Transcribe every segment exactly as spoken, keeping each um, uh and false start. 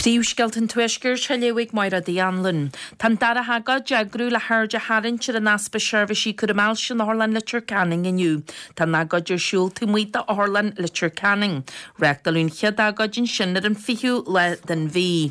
Príomhsceilt an tuisgur se leigh maira Dianlin. Tan dara haga jagrú le hairde harinch ar an aspa seirbhísí cudamáil sin Orlan Literature Canning inniu. Tan agadidir siúl tú muoite Orlan Literature Canning. Reachtalún chiad agadin sin ar an fiú le den bhí.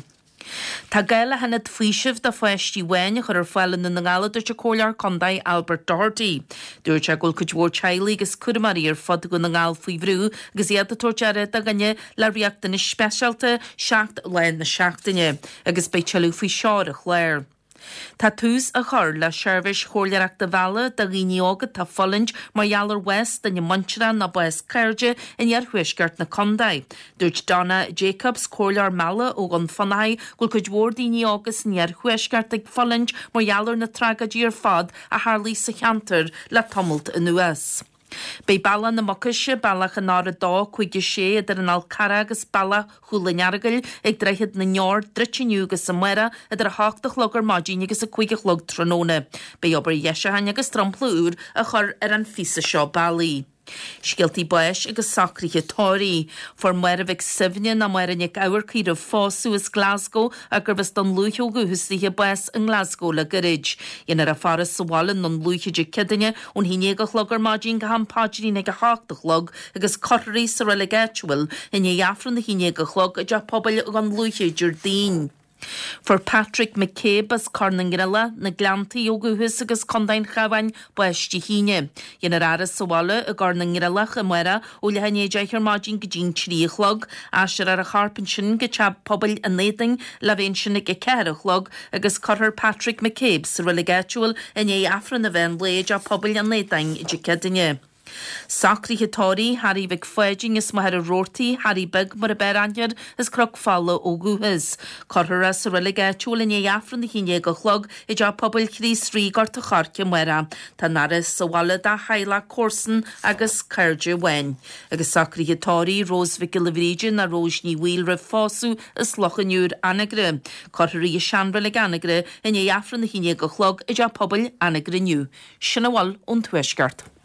Tá gaile hanad fuisih de foiistí wein chur ar fáilan na ngála dúirte cóilear condaid Albert Doherty. Dúirte gúil chuidhór tealaí agus cuidimarí ar fod go na ngáil faoi bhrú agus iad a tuairteara a ganne le riachtainna speisialta seacht lein na seachtaine agus bei tealú faoi seoirich léir. Tá tús a chur le seirbhís chóirleach de bhela de riíogad tá follinge mar West den Manchra na Bues Cairde in ar huisgart na Condaid. Dúirt Donna Jacobs chóirlear mala ó an fannaid gúil chuid mhór daoine agus níar huisgart ag follinge mar na tragadí ar fad a Harlí sa cheantar le tomult in U S. Bei balla na mocaise ballach an ára dá chuige sé idir an Alcara agus balla chúlaneargail ag dreithid na neor dritiniú agus sa muire idir a háchtach logar mádín agus a chuige log tróna. Bei obair dhéisehain agus trampla úr a chur ar an fisa seo ballaí. Scialtí buis agus sacríthe tóirí, for muir bheith sibhne na muir ag áhar chuir a fású is Glasgow a gur bheits don lúithio guhusíthe buis in Glasgow le gorid. Inar a faras sa bhálan non lúithide cidaine ón híine go chlogar mádín go hampáidirí ag a háchtach log agus corraí sa relegatual in éafran na híine go chlog a de pobl an lúitheidir dín. For Patrick McCabe as Corningilla na glantaí ó guhus agus condain chahain buistí híine. Inar aras sa bhála a Corningillach a muire ó le haine deithar mádín go dín tríochlog asir ar a charpan sin go teab pobl a néting le bhéon sin ag ceirichlog agus corthar Patrick McCabe sa relegatual in é afran na bhein léid a pobl a néting i dicadaine. Sacríthe tóirí Harry bheith foiiding is mar a rórtaí Harry beg mar a beranir is croc falla ó guhus. Corthra sa relegatual in éafran na híine go chlog i d pobl chrís rí gort a charce muire. Tá naras sa bhla a haila córsan agus Cairde wein. Agus sacríthe tóirí Rose Vigilivrígin na Róisní Wheel ra fású is lochanúr anagre. Cortharí seanra le anagre in éafran na híine go chlog i d pobl anagre niu. Sinna bhil ón tuisgart.